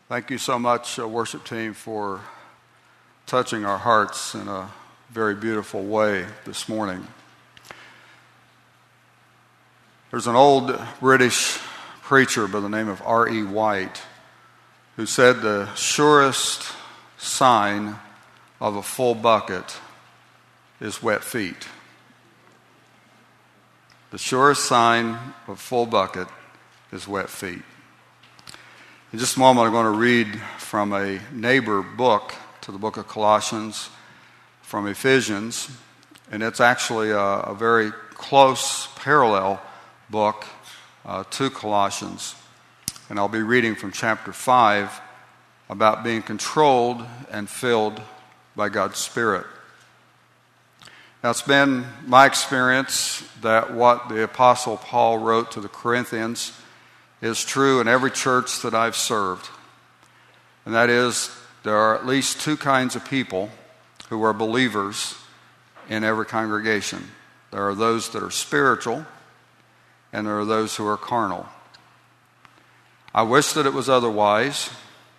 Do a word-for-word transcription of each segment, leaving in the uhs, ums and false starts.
Thank you so much, uh, worship team, for touching our hearts in a very beautiful way this morning. There's an old British preacher by the name of R E White who said the surest sign of a full bucket is wet feet. The surest sign of a full bucket is wet feet. In just a moment, I'm going to read from a neighbor book to the book of Colossians from Ephesians, and it's actually a, a very close parallel book uh, to Colossians. And I'll be reading from chapter five about being controlled and filled by God's Spirit. Now, it's been my experience that what the Apostle Paul wrote to the Corinthians is true in every church that I've served. And that is, there are at least two kinds of people who are believers in every congregation. There are those that are spiritual, and there are those who are carnal. I wish that it was otherwise,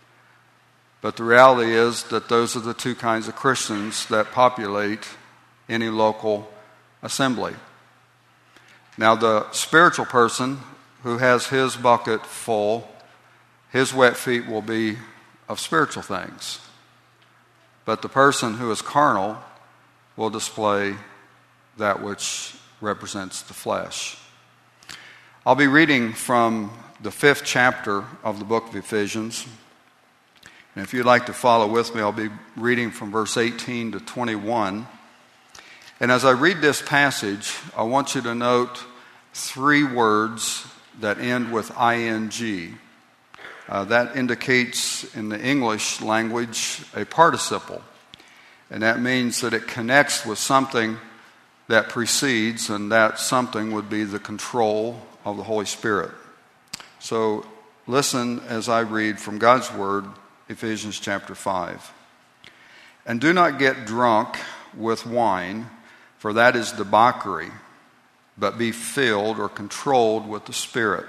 but the reality is that those are the two kinds of Christians that populate any local assembly. Now, the spiritual person who has his bucket full, his wet feet will be of spiritual things. But the person who is carnal will display that which represents the flesh. I'll be reading from the fifth chapter of the book of Ephesians. And if you'd like to follow with me, I'll be reading from verse eighteen to twenty-one. And as I read this passage, I want you to note three words that end with ing. Uh, that indicates in the English language a participle. And that means that it connects with something that precedes, and that something would be the control of the Holy Spirit. So listen as I read from God's Word, Ephesians chapter five. And do not get drunk with wine, for that is debauchery, but be filled or controlled with the Spirit,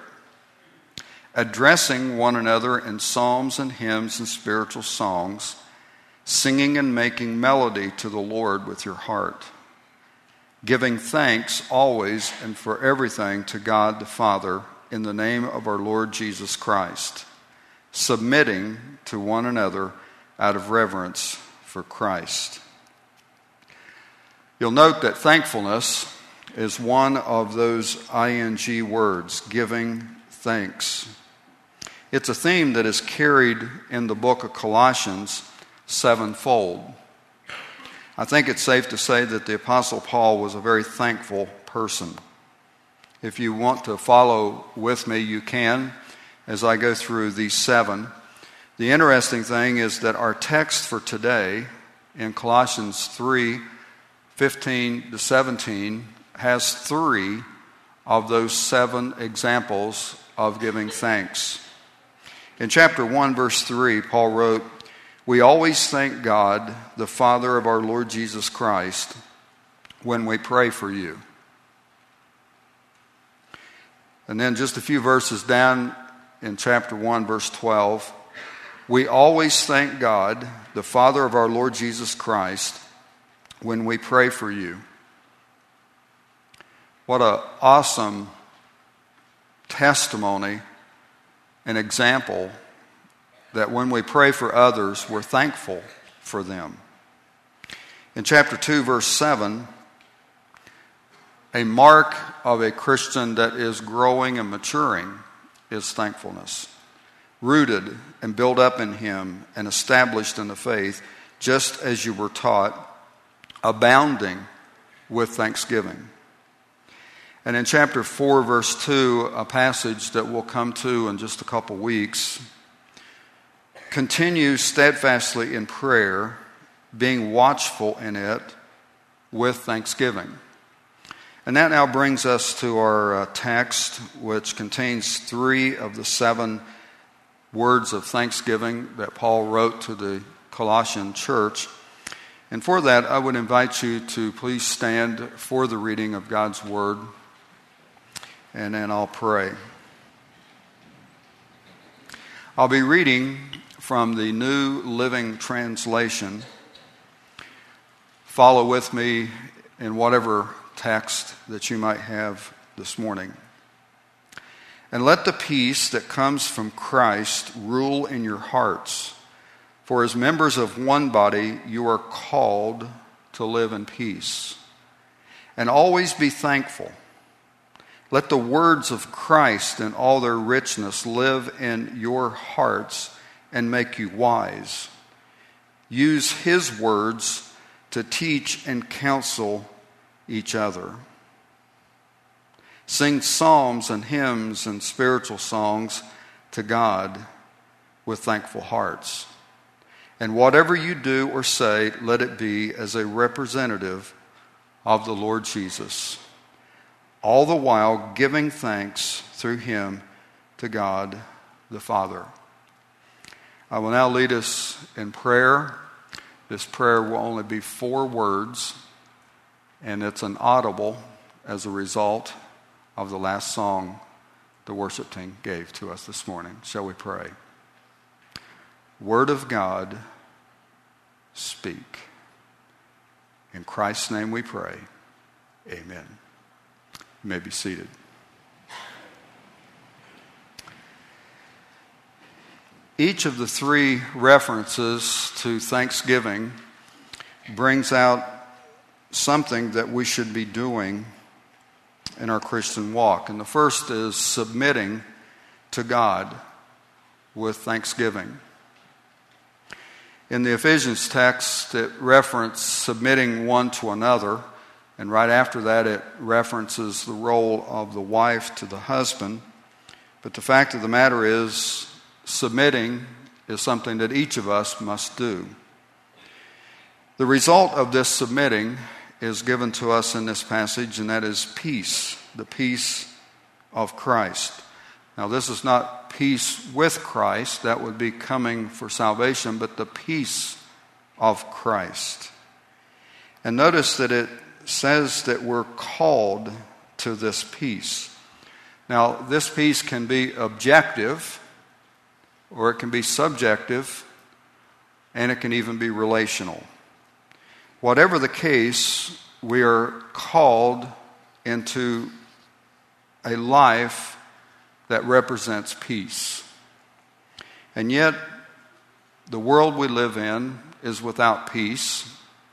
addressing one another in psalms and hymns and spiritual songs, singing and making melody to the Lord with your heart, giving thanks always and for everything to God the Father in the name of our Lord Jesus Christ, submitting to one another out of reverence for Christ. You'll note that thankfulness is one of those ing words, giving thanks. It's a theme that is carried in the book of Colossians sevenfold. I think it's safe to say that the Apostle Paul was a very thankful person. If you want to follow with me, you can, as I go through these seven. The interesting thing is that our text for today in Colossians three, fifteen to seventeen has three of those seven examples of giving thanks. In chapter one, verse three, Paul wrote, "We always thank God, the Father of our Lord Jesus Christ, when we pray for you." And then just a few verses down in chapter one, verse twelve, "We always thank God, the Father of our Lord Jesus Christ, when we pray for you." What an awesome testimony and example that when we pray for others, we're thankful for them. In chapter two, verse seven, a mark of a Christian that is growing and maturing is thankfulness. Rooted and built up in Him and established in the faith, just as you were taught, abounding with thanksgiving. And in chapter four, verse two, a passage that we'll come to in just a couple weeks, continue steadfastly in prayer, being watchful in it with thanksgiving. And that now brings us to our uh, text, which contains three of the seven words of thanksgiving that Paul wrote to the Colossian church. And for that, I would invite you to please stand for the reading of God's Word, and then I'll pray. I'll be reading from the New Living Translation. Follow with me in whatever text that you might have this morning. And let the peace that comes from Christ rule in your hearts. For as members of one body, you are called to live in peace. And always be thankful. Let the words of Christ in all their richness live in your hearts and make you wise. Use his words to teach and counsel each other. Sing psalms and hymns and spiritual songs to God with thankful hearts. And whatever you do or say, let it be as a representative of the Lord Jesus, all the while giving thanks through him to God the Father. I will now lead us in prayer. This prayer will only be four words, and it's an audible as a result of the last song the worship team gave to us this morning. Shall we pray? Word of God, speak. In Christ's name we pray. Amen. You may be seated. Each of the three references to Thanksgiving brings out something that we should be doing in our Christian walk. And the first is submitting to God with thanksgiving. In the Ephesians text, it references submitting one to another. And right after that, it references the role of the wife to the husband. But the fact of the matter is, submitting is something that each of us must do. The result of this submitting is given to us in this passage, and that is peace, the peace of Christ. Now, this is not peace with Christ, that would be coming for salvation, but the peace of Christ. And notice that it says that we're called to this peace. Now, this peace can be objective, or it can be subjective, and it can even be relational. Whatever the case, we are called into a life that represents peace. And yet, the world we live in is without peace.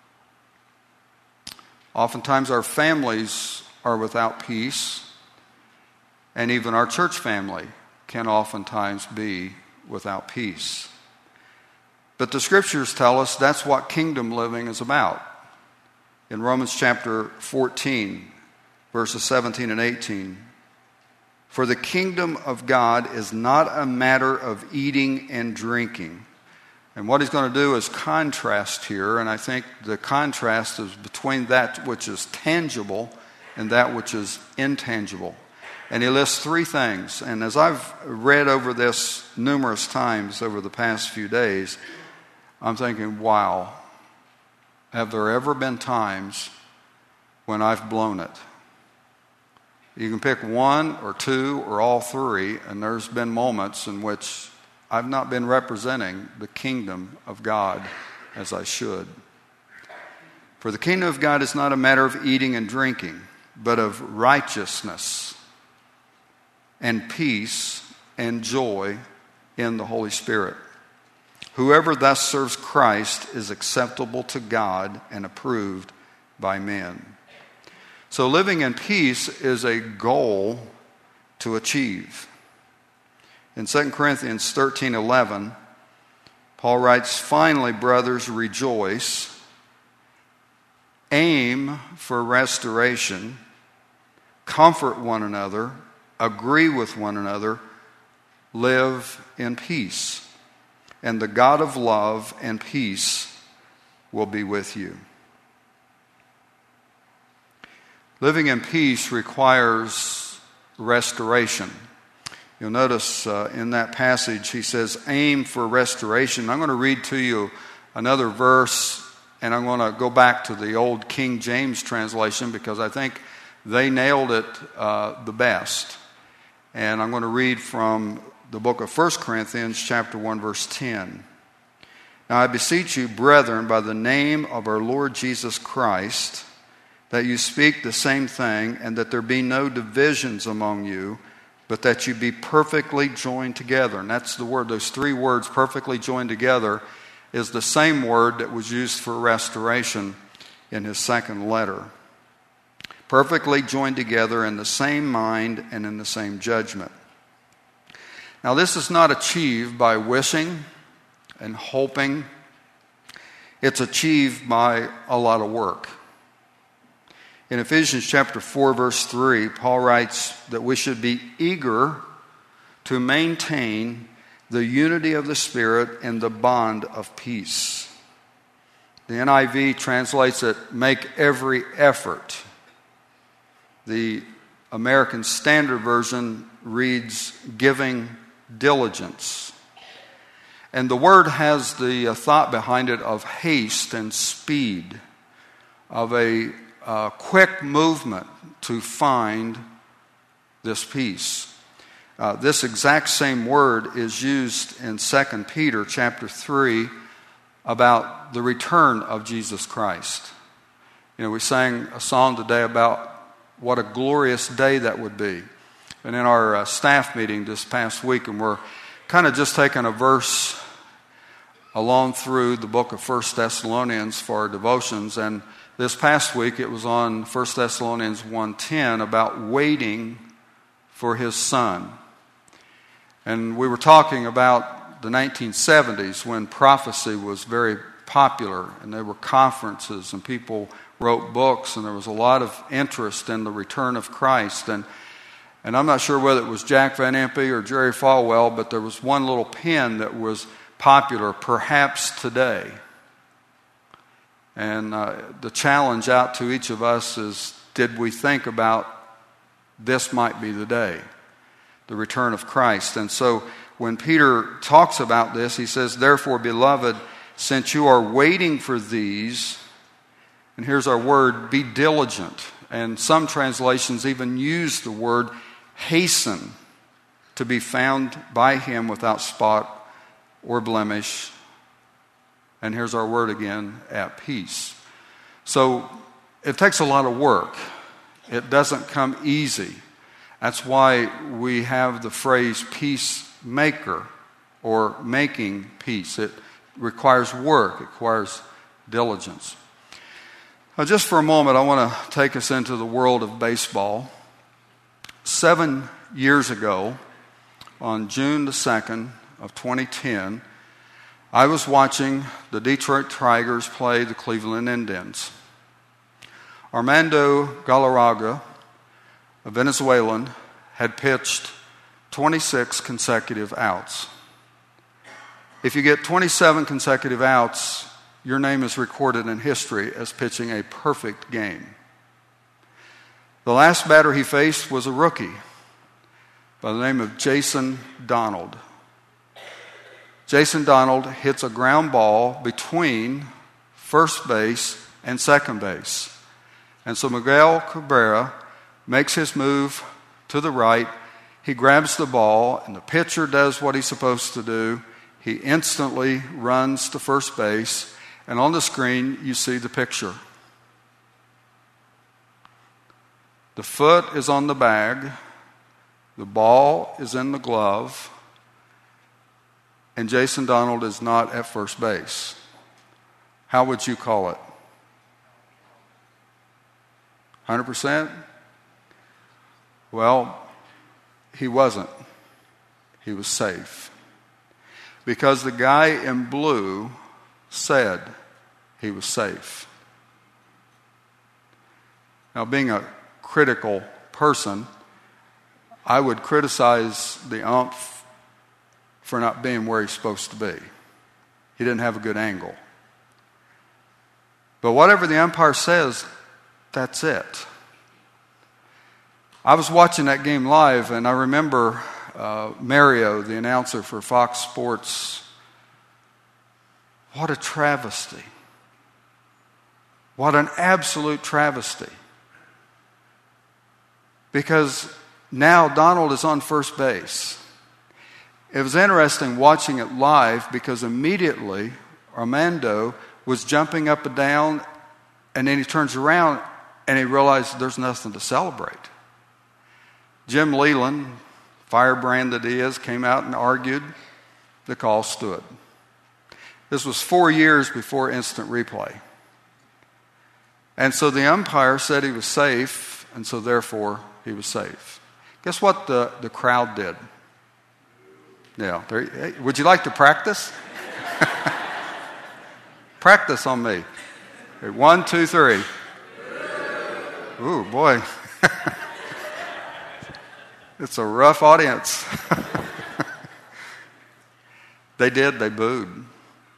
Oftentimes our families are without peace, and even our church family can oftentimes be without peace. But the scriptures tell us that's what kingdom living is about. In Romans chapter fourteen, verses seventeen and eighteen, for the kingdom of God is not a matter of eating and drinking. And what he's going to do is contrast here, and I think the contrast is between that which is tangible and that which is intangible. And he lists three things. And as I've read over this numerous times over the past few days, I'm thinking, wow, have there ever been times when I've blown it? You can pick one or two or all three, and there's been moments in which I've not been representing the kingdom of God as I should. For the kingdom of God is not a matter of eating and drinking, but of righteousness and peace and joy in the Holy Spirit. Whoever thus serves Christ is acceptable to God and approved by men. So living in peace is a goal to achieve. In Second Corinthians thirteen eleven, Paul writes, finally, brothers, rejoice, aim for restoration, comfort one another, agree with one another, live in peace. And the God of love and peace will be with you. Living in peace requires restoration. You'll notice uh, in that passage he says, aim for restoration. I'm going to read to you another verse, and I'm going to go back to the old King James translation because I think they nailed it uh, the best. And I'm going to read from the book of First Corinthians chapter one, verse ten. Now I beseech you, brethren, by the name of our Lord Jesus Christ, that you speak the same thing, and that there be no divisions among you, but that you be perfectly joined together. And that's the word, those three words, perfectly joined together, is the same word that was used for restoration in his second letter. Perfectly joined together in the same mind and in the same judgment. Now this is not achieved by wishing and hoping. It's achieved by a lot of work. In Ephesians chapter four, verse three, Paul writes that we should be eager to maintain the unity of the Spirit in the bond of peace. The N I V translates it, make every effort. The American Standard Version reads, giving diligence. And the word has the thought behind it of haste and speed, of a uh, quick movement to find this peace. Uh, this exact same word is used in Second Peter chapter three about the return of Jesus Christ. You know, we sang a song today about what a glorious day that would be. And in our uh, staff meeting this past week, and we're kind of just taking a verse along through the book of First Thessalonians for our devotions. And this past week it was on First Thessalonians one ten about waiting for his Son. And we were talking about the nineteen seventies when prophecy was very popular, and there were conferences and people wrote books, and there was a lot of interest in the return of Christ. And and I'm not sure whether it was Jack Van Impe or Jerry Falwell, but there was one little pen that was popular, perhaps today. And uh, the challenge out to each of us is, did we think about this might be the day, the return of Christ? And so when Peter talks about this, he says, therefore, beloved, since you are waiting for these, and here's our word, be diligent. And some translations even use the word hasten to be found by him without spot or blemish. And here's our word again, at peace. So it takes a lot of work. It doesn't come easy. That's why we have the phrase peacemaker or making peace. It requires work. It requires diligence. Now, just for a moment, I want to take us into the world of baseball. Seven years ago, on June the second of twenty ten, I was watching the Detroit Tigers play the Cleveland Indians. Armando Galarraga, a Venezuelan, had pitched twenty-six consecutive outs. If you get twenty-seven consecutive outs, your name is recorded in history as pitching a perfect game. The last batter he faced was a rookie by the name of Jason Donald. Jason Donald hits a ground ball between first base and second base. And so Miguel Cabrera makes his move to the right. He grabs the ball, and the pitcher does what he's supposed to do. He instantly runs to first base. And on the screen, you see the picture. The foot is on the bag. The ball is in the glove. And Jason Donald is not at first base. How would you call it? one hundred percent? Well, he wasn't. He was safe. Because the guy in blue said he was safe. Now, being a critical person, I would criticize the ump for not being where he's supposed to be. He didn't have a good angle. But whatever the umpire says, that's it. I was watching that game live, and I remember uh, Mario, the announcer for Fox Sports. What a travesty. What an absolute travesty. Because now Donald is on first base. It was interesting watching it live because immediately Armando was jumping up and down, and then he turns around and he realized there's nothing to celebrate. Jim Leland, firebrand that he is, came out and argued. The call stood. This was four years before instant replay. And so the umpire said he was safe, and so therefore he was safe. Guess what the, the crowd did? Yeah. There, hey, would you like to practice? Practice on me. Okay, one, two, three. Ooh, boy. It's a rough audience. They did, they booed.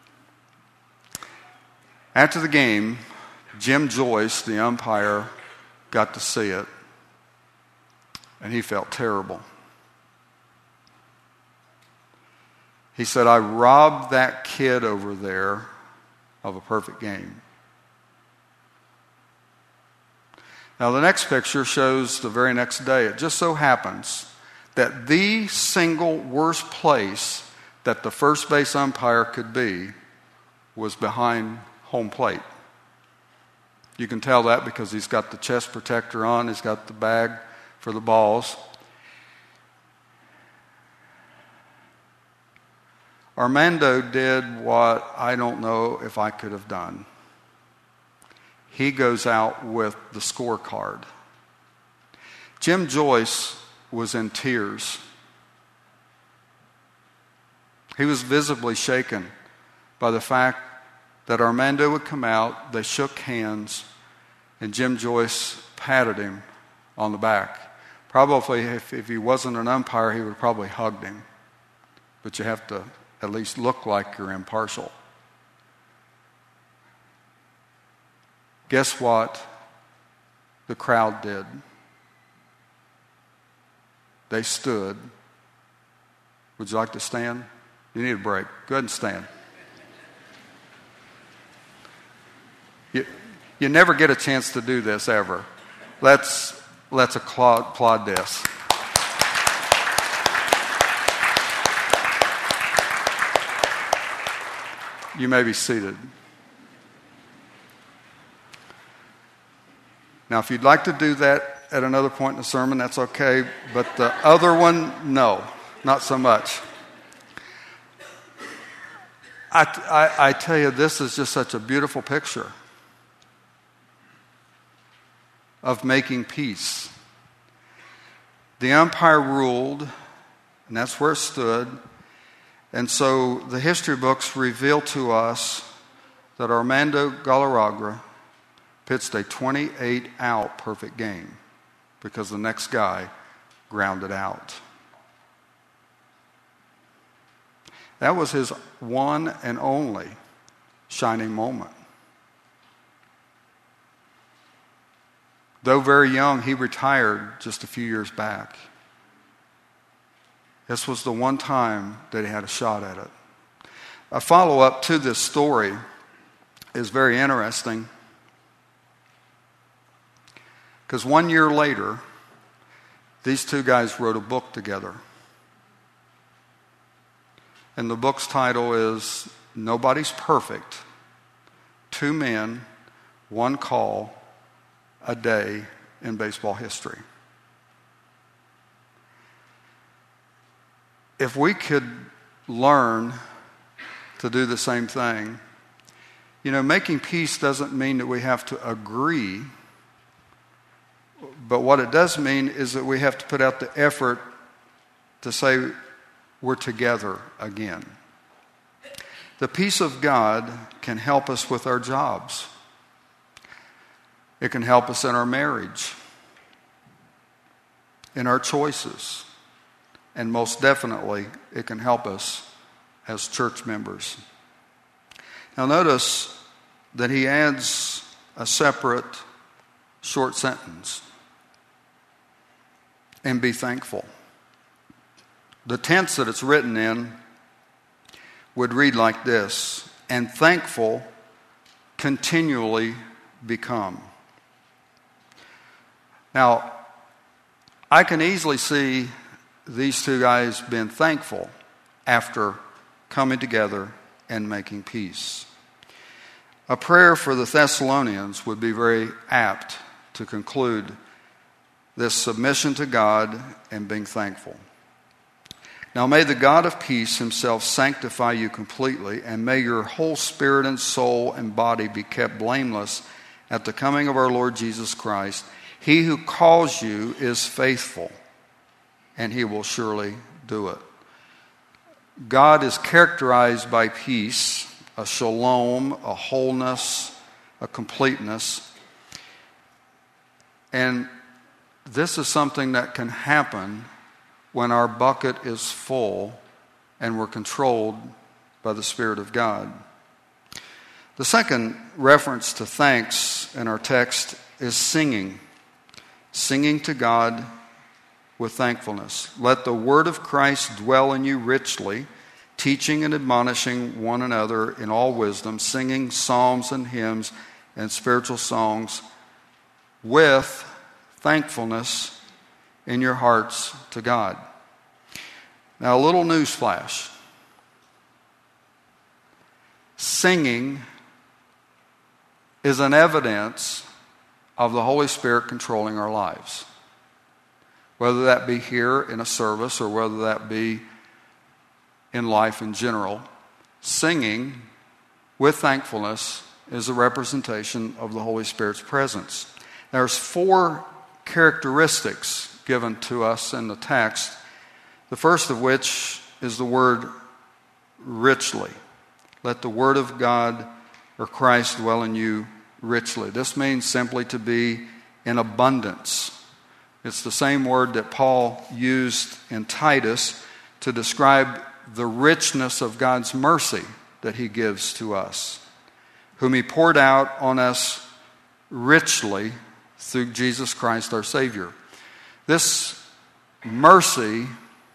After the game, Jim Joyce, the umpire, got to see it, and he felt terrible. He said, I robbed that kid over there of a perfect game. Now, the next picture shows the very next day. It just so happens that the single worst place that the first base umpire could be was behind home plate. You can tell that because he's got the chest protector on, he's got the bag for the balls. Armando did what I don't know if I could have done. He goes out with the scorecard. Jim Joyce was in tears. He was visibly shaken by the fact that Armando would come out, they shook hands, and Jim Joyce patted him on the back. Probably, if, if he wasn't an umpire, he would have probably hugged him. But you have to at least look like you're impartial. Guess what the crowd did? They stood. Would you like to stand? You need a break. Go ahead and stand. You, you never get a chance to do this ever. Let's, let's applaud, applaud this. You may be seated. Now, if you'd like to do that at another point in the sermon, that's okay. But the other one, no, not so much. I, I, I tell you, this is just such a beautiful picture of making peace. The umpire ruled, and that's where it stood. And so the history books reveal to us that Armando Galarraga pitched a twenty-eight out perfect game because the next guy grounded out. That was his one and only shining moment. Though very young, he retired just a few years back. This was the one time that he had a shot at it. A follow-up to this story is very interesting because one year later, these two guys wrote a book together. And the book's title is Nobody's Perfect. Two Men, One Call, A Day in Baseball History. If we could learn to do the same thing, you know, making peace doesn't mean that we have to agree, but what it does mean is that we have to put out the effort to say we're together again. The peace of God can help us with our jobs. It can help us in our marriage, in our choices, and most definitely, it can help us as church members. Now notice that he adds a separate short sentence. And be thankful. The tense that it's written in would read like this: and thankful continually become. Now, I can easily see these two guys being thankful after coming together and making peace. A prayer for the Thessalonians would be very apt to conclude this submission to God and being thankful. Now may the God of peace himself sanctify you completely, and may your whole spirit and soul and body be kept blameless at the coming of our Lord Jesus Christ. He who calls you is faithful, and he will surely do it. God is characterized by peace, a shalom, a wholeness, a completeness. And this is something that can happen when our bucket is full and we're controlled by the Spirit of God. The second reference to thanks in our text is singing. Singing to God with thankfulness. Let the word of Christ dwell in you richly, teaching and admonishing one another in all wisdom, singing psalms and hymns and spiritual songs with thankfulness in your hearts to God. Now, a little news flash. Singing is an evidence of the Holy Spirit controlling our lives. Whether that be here in a service or whether that be in life in general, singing with thankfulness is a representation of the Holy Spirit's presence. There's four characteristics given to us in the text, the first of which is the word richly. Let the word of God or Christ dwell in you richly. This means simply to be in abundance. It's the same word that Paul used in Titus to describe the richness of God's mercy that he gives to us, whom he poured out on us richly through Jesus Christ our Savior. This mercy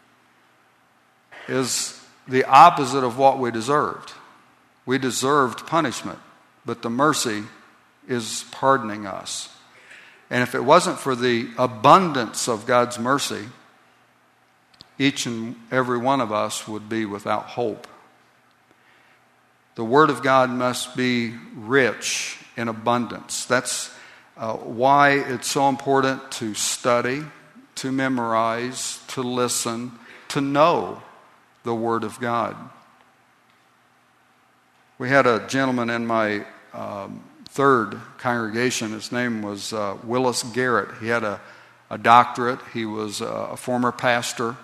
is the opposite of what we deserved. We deserved punishment, but the mercy is pardoning us. And if it wasn't for the abundance of God's mercy, each and every one of us would be without hope. The Word of God must be rich in abundance. That's uh, why it's so important to study, to memorize, to listen, to know the Word of God. We had a gentleman in my um, third congregation. His name was uh, Willis Garrett. He had a, a doctorate. He was a, a former pastor.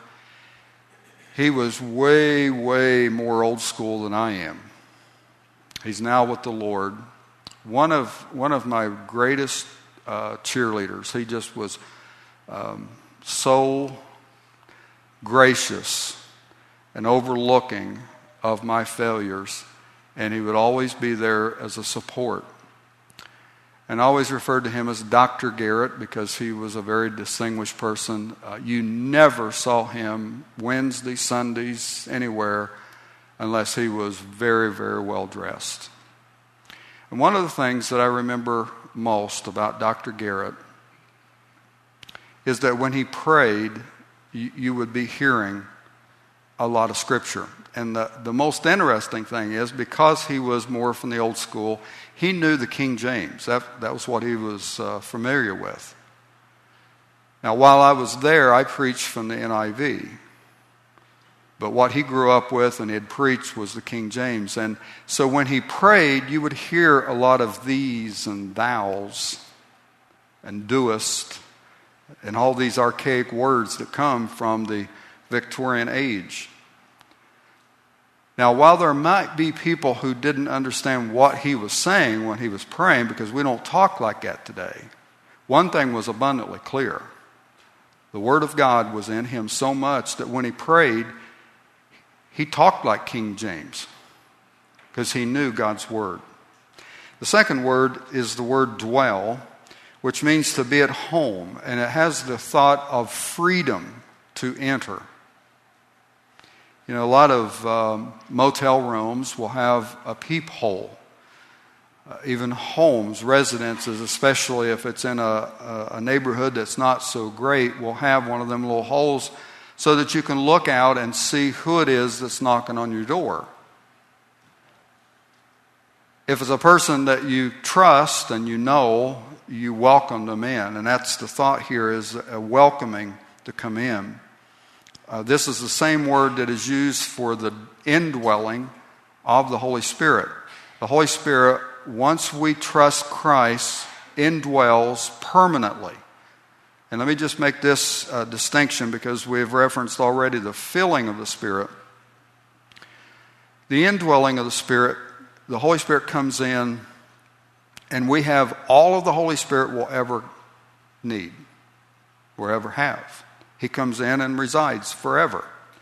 He was way, way more old school than I am. He's now with the Lord. One of one of my greatest uh, cheerleaders. He just was um, so gracious and overlooking of my failures, and he would always be there as a support. And I always referred to him as Doctor Garrett because he was a very distinguished person. Uh, you never saw him Wednesday, Sundays, anywhere unless he was very, very well dressed. And one of the things that I remember most about Doctor Garrett is that when he prayed, you, you would be hearing a lot of scripture. And the, the most interesting thing is, because he was more from the old school, he knew the King James. That, that was what he was uh, familiar with. Now, while I was there, I preached from the N I V. But what he grew up with and he had preached was the King James. And so when he prayed, you would hear a lot of these and thous and doest and all these archaic words that come from the Victorian age. Now, while there might be people who didn't understand what he was saying when he was praying, because we don't talk like that today, one thing was abundantly clear. The Word of God was in him so much that when he prayed, he talked like King James because he knew God's Word. The second word is the word dwell, which means to be at home, and it has the thought of freedom to enter. You know, a lot of um, motel rooms will have a peephole. Uh, even homes, residences, especially if it's in a, a, a neighborhood that's not so great, will have one of them little holes so that you can look out and see who it is that's knocking on your door. If it's a person that you trust and you know, you welcome them in. And that's the thought here, is a welcoming to come in. Uh, this is the same word that is used for the indwelling of the Holy Spirit. The Holy Spirit, once we trust Christ, indwells permanently. And let me just make this uh, distinction, because we've referenced already the filling of the Spirit. The indwelling of the Spirit, the Holy Spirit comes in, and we have all of the Holy Spirit will ever need, or ever have. He comes in and resides forever.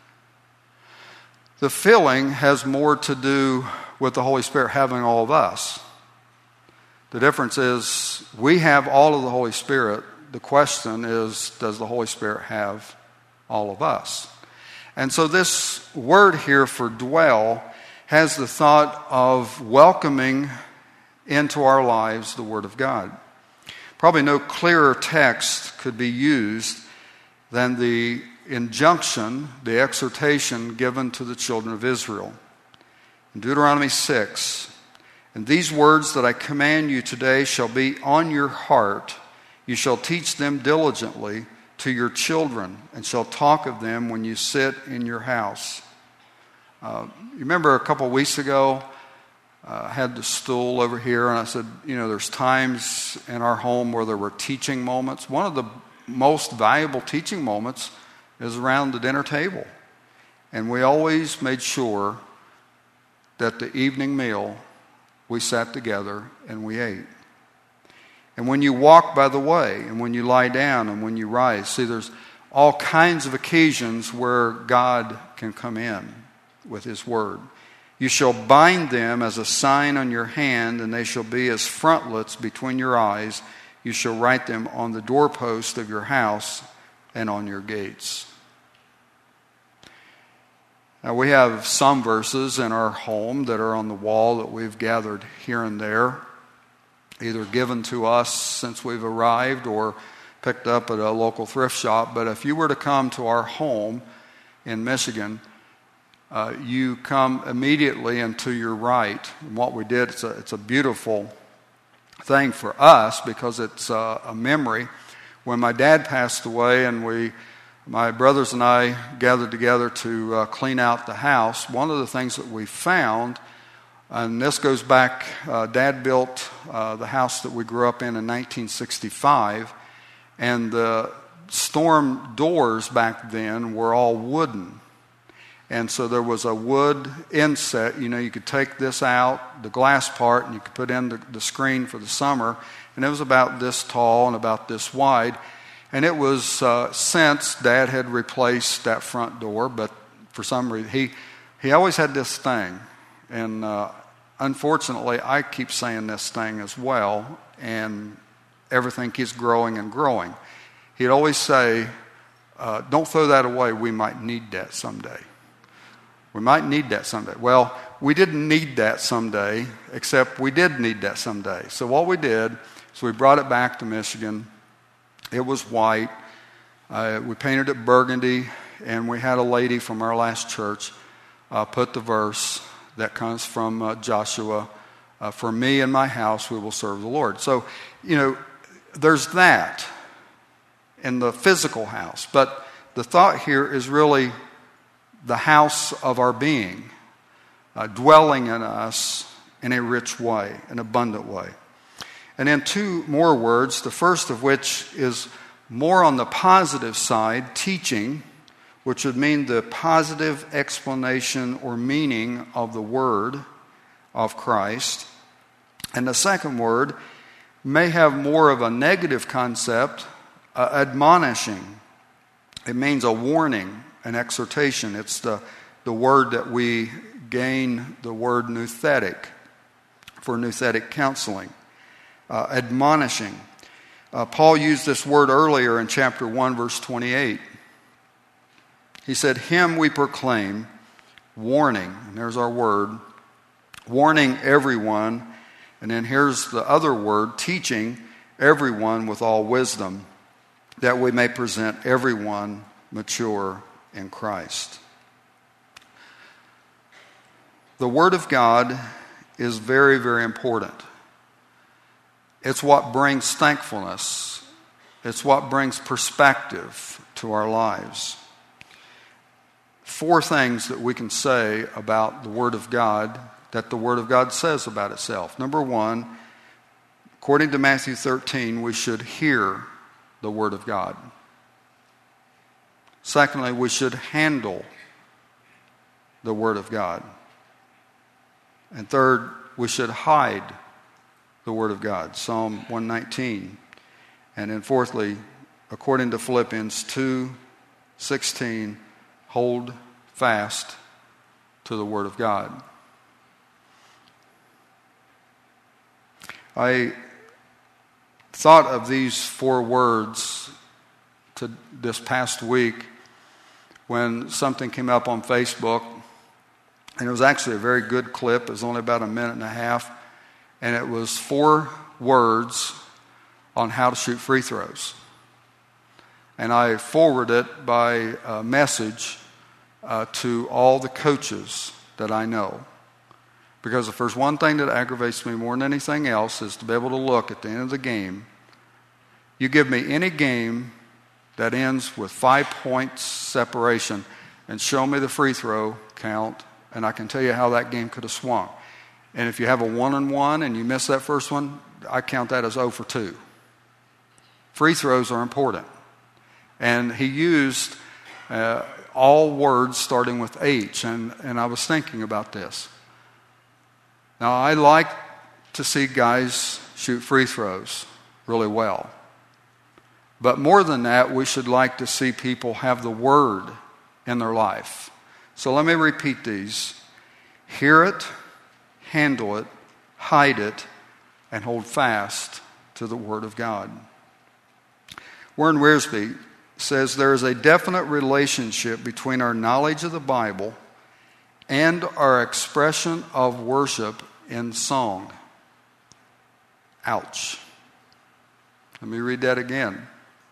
The filling has more to do with the Holy Spirit having all of us. The difference is we have all of the Holy Spirit. The question is, does the Holy Spirit have all of us? And so this word here for dwell has the thought of welcoming into our lives the Word of God. Probably no clearer text could be used than the injunction, the exhortation given to the children of Israel. In Deuteronomy six, "And these words that I command you today shall be on your heart. You shall teach them diligently to your children, and shall talk of them when you sit in your house." Uh, you remember a couple of weeks ago, uh, I had the stool over here, and I said, you know, there's times in our home where there were teaching moments. One of the most valuable teaching moments is around the dinner table. And we always made sure that the evening meal, we sat together and we ate. And when you walk by the way, and when you lie down, and when you rise, see, there's all kinds of occasions where God can come in with His Word. "You shall bind them as a sign on your hand, and they shall be as frontlets between your eyes. You shall write them on the doorpost of your house and on your gates." Now, we have some verses in our home that are on the wall that we've gathered here and there, either given to us since we've arrived or picked up at a local thrift shop. But if you were to come to our home in Michigan, uh, you come immediately and to your right. And what we did, it's a, it's a beautiful thing for us, because it's uh, a memory. When my dad passed away, and we, my brothers and I gathered together to uh, clean out the house, one of the things that we found, and this goes back, uh, Dad built uh, the house that we grew up in in nineteen sixty-five, and the storm doors back then were all wooden. And so there was a wood inset. You know, you could take this out, the glass part, and you could put in the, the screen for the summer. And it was about this tall and about this wide. And it was uh, since Dad had replaced that front door, but for some reason, he, he always had this thing. And uh, unfortunately, I keep saying this thing as well, and everything keeps growing and growing. He'd always say, uh, don't throw that away, we might need that someday. We might need that someday. Well, we didn't need that someday, except we did need that someday. So what we did is we brought it back to Michigan. It was white. Uh, we painted it burgundy, and we had a lady from our last church uh, put the verse that comes from uh, Joshua, uh, "For me and my house we will serve the Lord." So, you know, there's that in the physical house. But the thought here is really the house of our being, uh, dwelling in us in a rich way, an abundant way. And then two more words, the first of which is more on the positive side, teaching, which would mean the positive explanation or meaning of the word of Christ. And the second word may have more of a negative concept, uh, admonishing. It means a warning, an exhortation. It's the, the word that we gain the word nouthetic for nouthetic counseling. Uh, admonishing. Uh, Paul used this word earlier in chapter one, verse twenty-eight. He said, "Him we proclaim, warning," and there's our word, warning everyone, and then here's the other word, teaching everyone with all wisdom, that we may present everyone mature in Christ. The Word of God is very, very important. It's what brings thankfulness. It's what brings perspective to our lives. Four things that we can say about the Word of God that the Word of God says about itself. Number one, according to Matthew thirteen, we should hear the Word of God. Secondly, we should handle the Word of God. And third, we should hide the Word of God. Psalm one nineteen. And then fourthly, according to Philippians two sixteen, hold fast to the Word of God. I thought of these four words to this past week when something came up on Facebook, and it was actually a very good clip. It was only about a minute and a half, and it was four words on how to shoot free throws. And I forwarded it by a message uh, to all the coaches that I know. Because if there's one thing that aggravates me more than anything else is to be able to look at the end of the game. You give me any game that ends with five points separation and show me the free throw count, and I can tell you how that game could have swung. And if you have a one and one and you miss that first one, I count that as zero for two. Free throws are important. And he used uh, all words starting with H, and, and I was thinking about this. Now, I like to see guys shoot free throws really well. But more than that, we should like to see people have the Word in their life. So let me repeat these. Hear it, handle it, hide it, and hold fast to the Word of God. Warren Wiersbe says there is a definite relationship between our knowledge of the Bible and our expression of worship in song. Ouch. Let me read that again.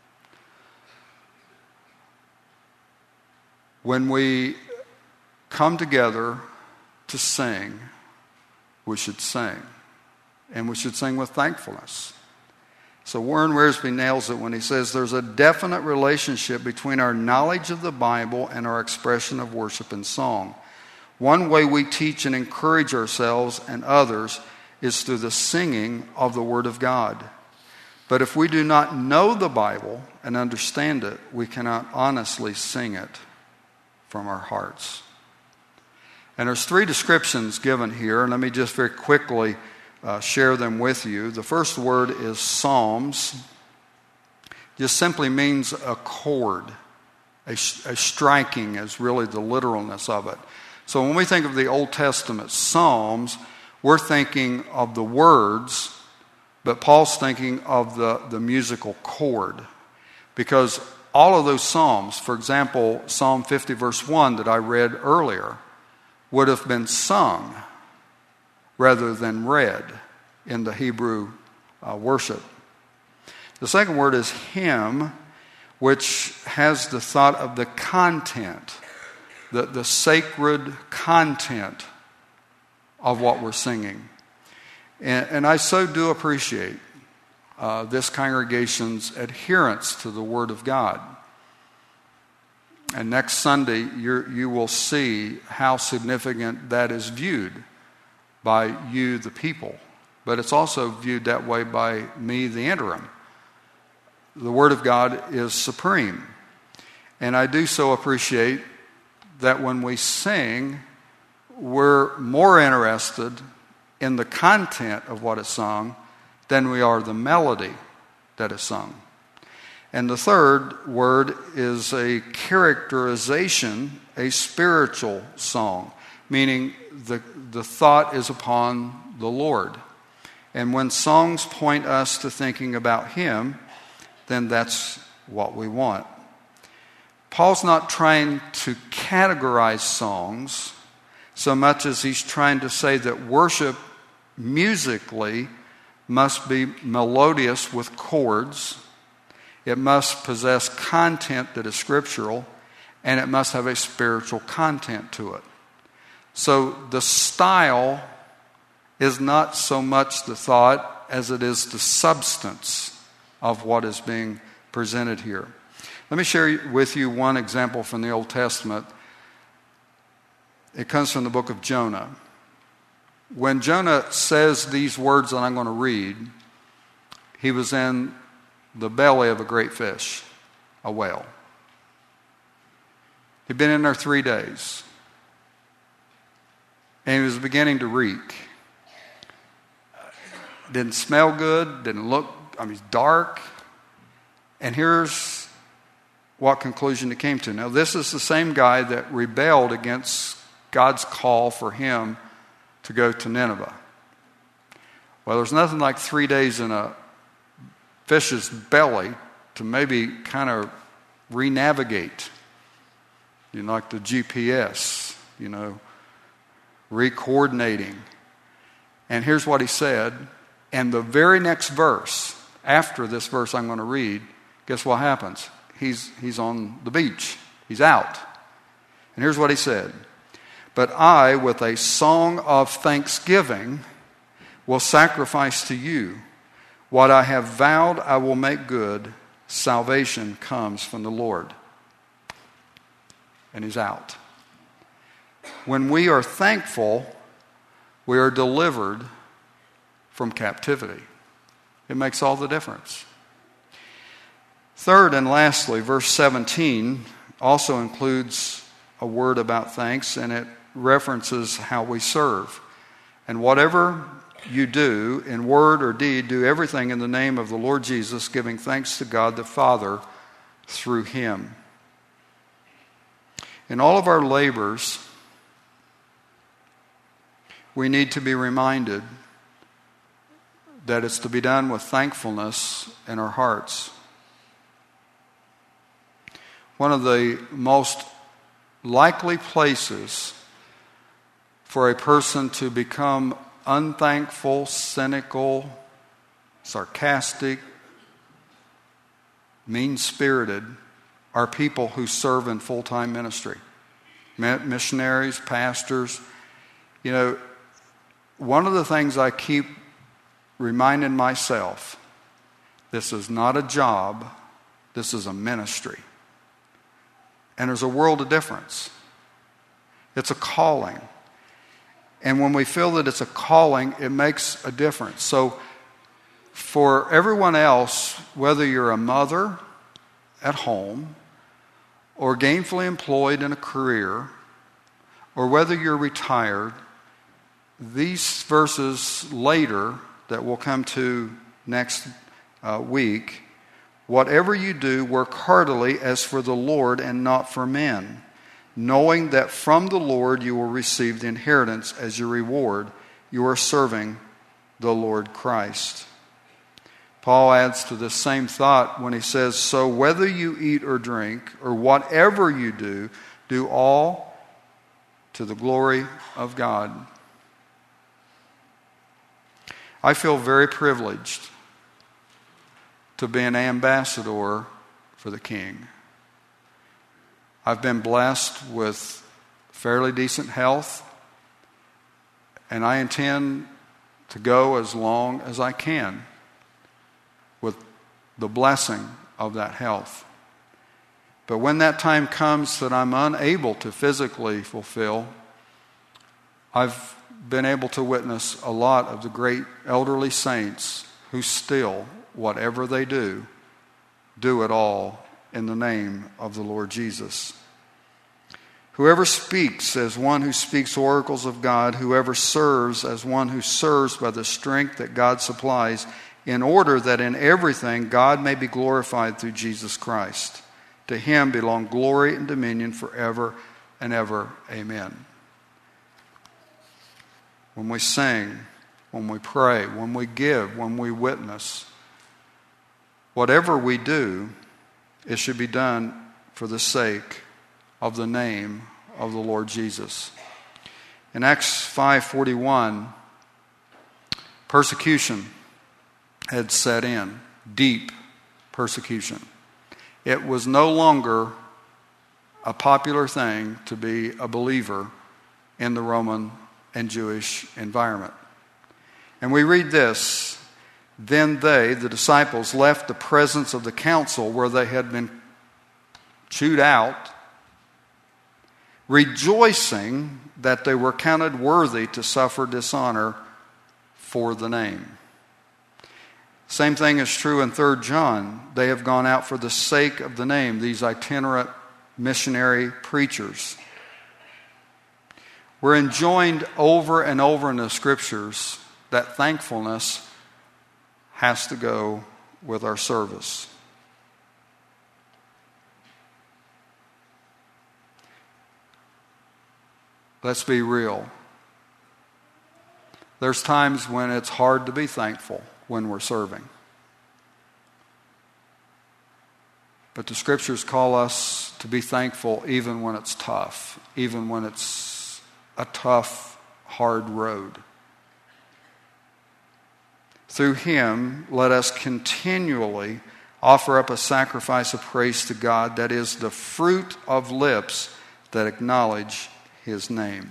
When we come together to sing, we should sing. And we should sing with thankfulness. So Warren Wiersbe nails it when he says there's a definite relationship between our knowledge of the Bible and our expression of worship in song. One way we teach and encourage ourselves and others is through the singing of the Word of God. But if we do not know the Bible and understand it, we cannot honestly sing it from our hearts. And there's three descriptions given here, and let me just very quickly uh, share them with you. The first word is psalms. Just simply means a chord. A, a striking is really the literalness of it. So when we think of the Old Testament Psalms, we're thinking of the words, but Paul's thinking of the, the musical chord. Because all of those Psalms, for example, Psalm fifty verse one that I read earlier, would have been sung rather than read in the Hebrew uh, worship. The second word is hymn, which has the thought of the content, the, the sacred content of what we're singing. And, and I so do appreciate uh, this congregation's adherence to the Word of God. And next Sunday, you're, you will see how significant that is viewed by you, the people. But it's also viewed that way by me, the interim. The Word of God is supreme. And I do so appreciate that when we sing, we're more interested in the content of what is sung than we are the melody that is sung. And the third word is a characterization, a spiritual song, meaning the, the thought is upon the Lord. And when songs point us to thinking about Him, then that's what we want. Paul's not trying to categorize songs so much as he's trying to say that worship musically must be melodious with chords. It must possess content that is scriptural, and it must have a spiritual content to it. So the style is not so much the thought as it is the substance of what is being presented here. Let me share with you one example from the Old Testament. It comes from the book of Jonah. When Jonah says these words that I'm going to read, he was in the belly of a great fish, a whale. He'd been in there three days. And he was beginning to reek. Didn't smell good, didn't look, I mean, dark. And here's what conclusion he came to. Now, this is the same guy that rebelled against God's call for him to go to Nineveh. Well, there's nothing like three days in a fish's belly to maybe kind of re-navigate. You know, like the G P S, you know, re-coordinating. And here's what he said. And the very next verse, after this verse I'm going to read, guess what happens? He's, he's on the beach. He's out. And here's what he said. But I, with a song of thanksgiving, will sacrifice to you. What I have vowed I will make good. Salvation comes from the Lord. And he's out. When we are thankful, we are delivered from captivity. It makes all the difference. Third and lastly, verse seventeen also includes a word about thanks, and it references how we serve. And whatever you do, in word or deed, do everything in the name of the Lord Jesus, giving thanks to God the Father through him. In all of our labors, we need to be reminded that it's to be done with thankfulness in our hearts. One of the most likely places for a person to become unthankful, cynical, sarcastic, mean-spirited are people who serve in full-time ministry. Missionaries, pastors. You know, one of the things I keep reminding myself, this is not a job, this is a ministry. And there's a world of difference. It's a calling. And when we feel that it's a calling, it makes a difference. So for everyone else, whether you're a mother at home or gainfully employed in a career, or whether you're retired, these verses later that we'll come to next uh, week, whatever you do, work heartily as for the Lord and not for men, knowing that from the Lord you will receive the inheritance as your reward. You are serving the Lord Christ. Paul adds to this same thought when he says, so whether you eat or drink or whatever you do, do all to the glory of God. I feel very privileged to be an ambassador for the King. I've been blessed with fairly decent health, and I intend to go as long as I can with the blessing of that health. But when that time comes that I'm unable to physically fulfill, I've been able to witness a lot of the great elderly saints who still, whatever they do, do it all in the name of the Lord Jesus. Whoever speaks as one who speaks oracles of God, whoever serves as one who serves by the strength that God supplies, in order that in everything God may be glorified through Jesus Christ. To him belong glory and dominion forever and ever. Amen. When we sing, when we pray, when we give, when we witness, whatever we do, it should be done for the sake of the name of the Lord Jesus. In Acts five forty-one, persecution had set in, deep persecution. It was no longer a popular thing to be a believer in the Roman and Jewish environment. And we read this, then they, the disciples, left the presence of the council where they had been chewed out, rejoicing that they were counted worthy to suffer dishonor for the name. Same thing is true in Third John. They have gone out for the sake of the name, these itinerant missionary preachers. We're enjoined over and over in the scriptures that thankfulness has to go with our service. Let's be real. There's times when it's hard to be thankful when we're serving. But the scriptures call us to be thankful even when it's tough, even when it's a tough, hard road. Through him, let us continually offer up a sacrifice of praise to God that is the fruit of lips that acknowledge his name.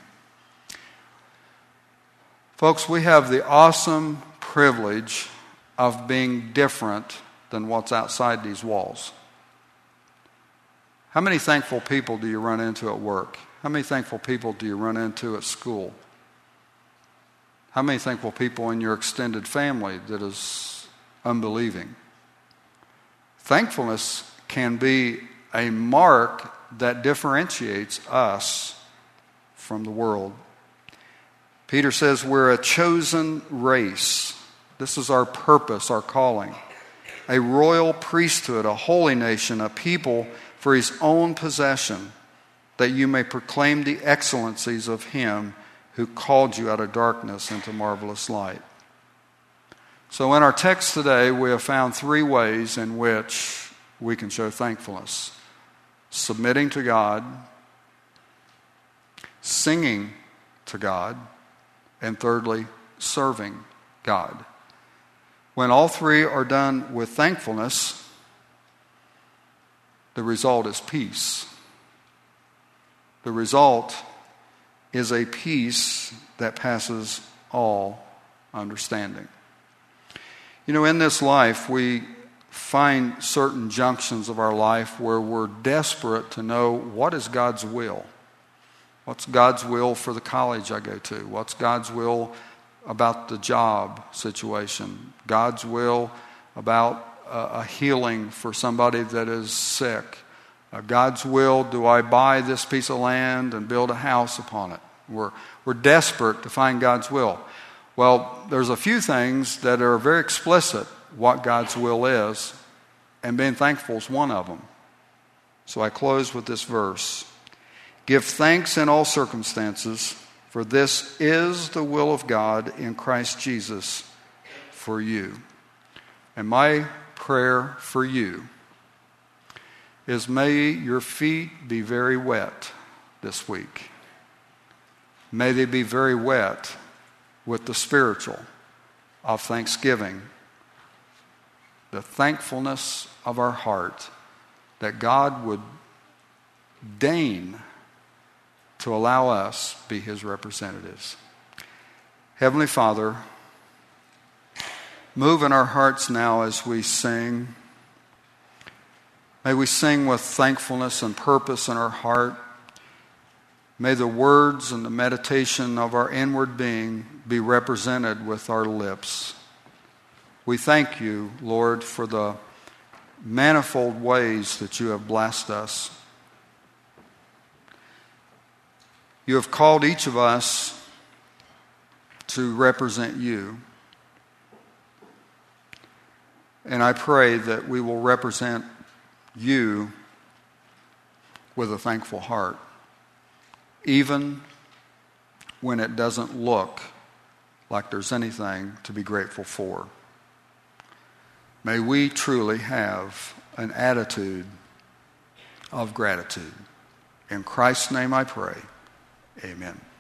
Folks, we have the awesome privilege of being different than what's outside these walls. How many thankful people do you run into at work? How many thankful people do you run into at school? How many thankful people in your extended family that is unbelieving? Thankfulness can be a mark that differentiates us from the world. Peter says we're a chosen race. This is our purpose, our calling. A royal priesthood, a holy nation, a people for his own possession, that you may proclaim the excellencies of him who called you out of darkness into marvelous light. So in our text today, we have found three ways in which we can show thankfulness. Submitting to God, singing to God, and thirdly, serving God. When all three are done with thankfulness, the result is peace. The result is a peace that passes all understanding. You know, in this life, we find certain junctions of our life where we're desperate to know what is God's will. What's God's will for the college I go to? What's God's will about the job situation? God's will about uh, a healing for somebody that is sick? Uh, God's will, do I buy this piece of land and build a house upon it? We're, we're desperate to find God's will. Well, there's a few things that are very explicit what God's will is, and being thankful is one of them. So I close with this verse. Give thanks in all circumstances, for this is the will of God in Christ Jesus for you. And my prayer for you is may your feet be very wet this week. May they be very wet with the spiritual of thanksgiving, the thankfulness of our heart that God would deign to allow us be his representatives. Heavenly Father, move in our hearts now as we sing. May we sing with thankfulness and purpose in our heart. May the words and the meditation of our inward being be represented with our lips. We thank you, Lord, for the manifold ways that you have blessed us. You have called each of us to represent you. And I pray that we will represent you with a thankful heart, even when it doesn't look like there's anything to be grateful for. May we truly have an attitude of gratitude. In Christ's name I pray. Amen.